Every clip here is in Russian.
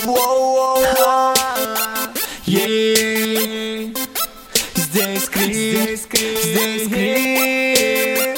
Здесь крик, здесь крик.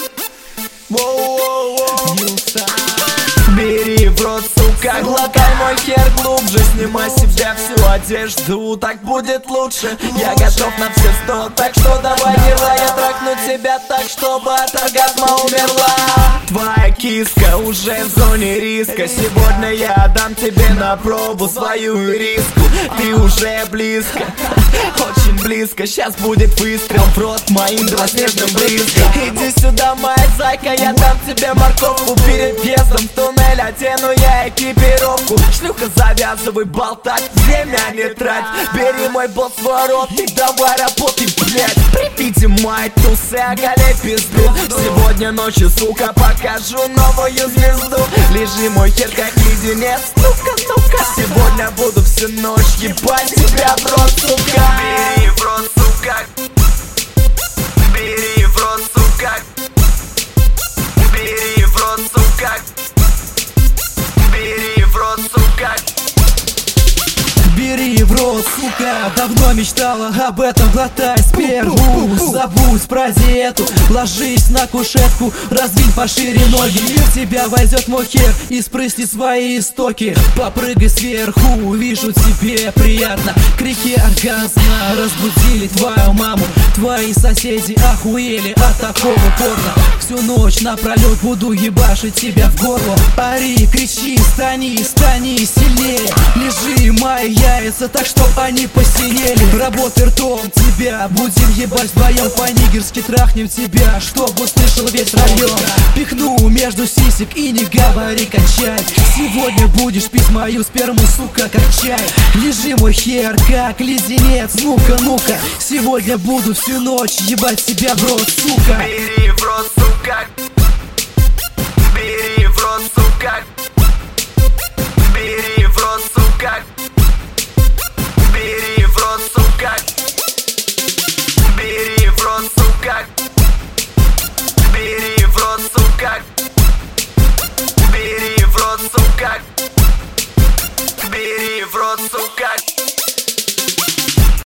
Бери в рот, сука, глотай мой хер глубже. Снимай с себя всю одежду, так будет лучше. Я готов на все 100, так что давай дела. Я трахну тебя так, чтобы от оргазма умерла. Твоя киска уже в зоне риска. Сегодня я дам тебе на пробу свою риску. Ты уже близко, очень близко. Сейчас будет выстрел в рот моим белоснежным брызгом. Иди сюда, моя зайка, я дам тебе морковку. Перед въездом в туннель одену я экипировку. Шлюха, завязывай болтать, время не трать. Бери мой болт в свой рот и давай работай, блядь. При виде моей тусы оголей пизду. Сегодня ночью, сука, покажу новую звезду. Лежи мой хер как леденец, ну-ка, ну-ка. Сегодня буду всю ночь ебать тебя в рот, сука. Бери в рот, сука. Бери в рот, сука. Бери в рот, сука. Бери в рот, сука. Бери в рот, сука, давно мечтала об этом, глотай сперму. Забудь про диету, ложись на кушетку, раздвинь пошире ноги. В тебя войдет мой хер и спрысни свои истоки. Попрыгай сверху, вижу, тебе приятно. Крики оргазма разбудили твою маму. Твои соседи охуели от такого порно. Всю ночь напролет буду ебашить тебя в горло. Ори, кричи, стани, стани сильнее. Лежи, мои яйца, так что они посинели. Работай ртом тебя, будем ебать вдвоем. По-нигерски трахнем тебя, чтоб услышал весь район. Пихну между сисек и не говори качай. Сегодня будешь пить мою сперму, сука, как чай. Лежи, мой хер, как леденец, ну-ка, ну-ка. Сегодня буду всю ночь ебать тебя в рот, сука. Бери в рот, сука. Бери в рот, сука. Бери в рот, сука. Бери в рот, сука. Бери в рот, сука. Бери